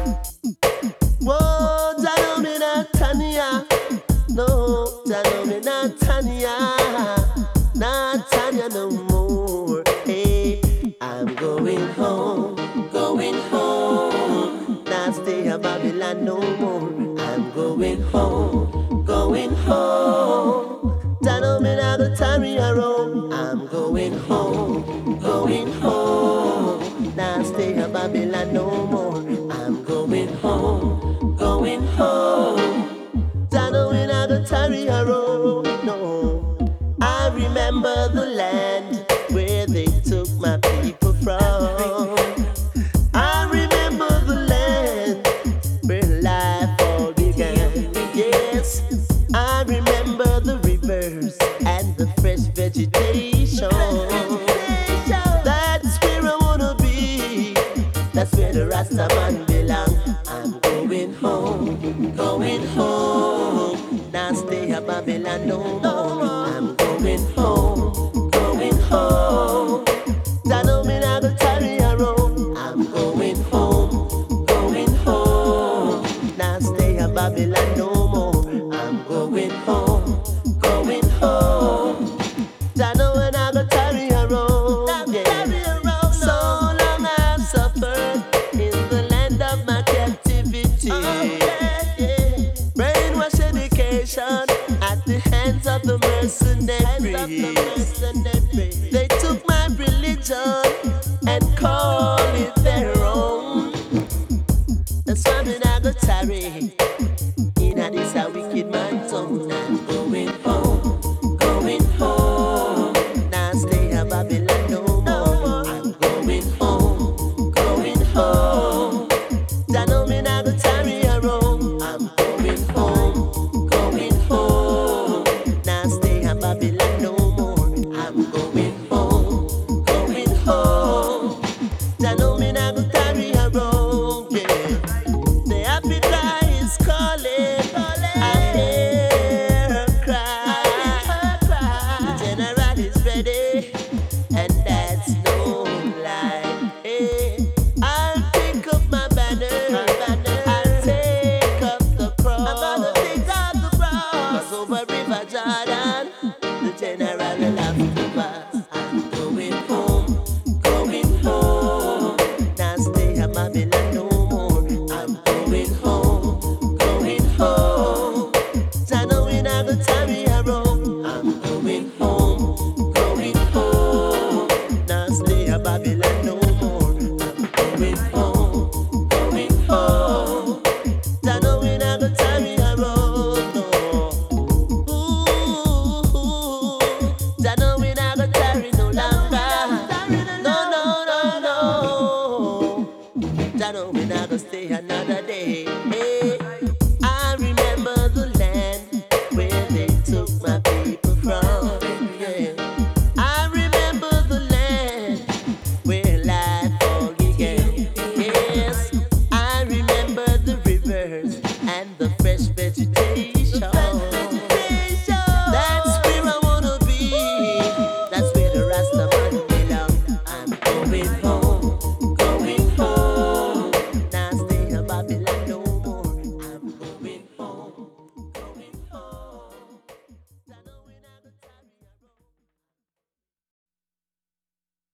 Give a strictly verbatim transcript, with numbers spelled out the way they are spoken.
Whoa, Jano me not Tanya. No, Jano me not Tanya. Not Tanya no more. Hey, I'm going home, going home. Not stay at Babylon no more. I'm going home, going home. Jano me not go tarry around. I'm going home, going home. Not stay at Babylon no more. I'm going home, going home. Jano me not go tarry around. No, I remember the land where they took my people from. I remember the land where life all began. Yes, I remember the rivers and the fresh vegetation. That's where I wanna be. That's where the Rasta man belong. I'm going home, going home. Now stay at Babylon no more. I'm going home, going home. Jano me not go tarry around. I'm going home, going home. Now stay at Babylon no more. I'm going home, going home. Jano me not go tarry around. Yeah. So long I've suffered in the land of my captivity. Yeah. Brainwash education at the hands of the mercenaries. They took my religion and call it their own. That's why me not go tarry in this a wicked man's zone. I'm going home, going home. Now stay at Babylon no more. I'm going home, going home. Jano me not go tarry around. I'm going home, going home. Now stay at Babylon no more. I'm going home, going home. Jano me not go tarry around. Yeah. The Africa is calling. I hear her cry. The general is ready, and that's no lie. Hey, I'll pick up my banner. I'll take up the cross. I'm gonna take up the cross. 'Cause over River Jordan, the general will have to pass. I'm going home, going home. Now stay at Babylon no more. I'm going home, going home. Jano we not go tarry around. I'm going home, going home. Now stay at Babylon no more. I'm going home, going home. Jano we not go tarry around. No. Ooh, Jano we not go tarry no longer. No, no, no, no. Jano we not go stay another day. Hey.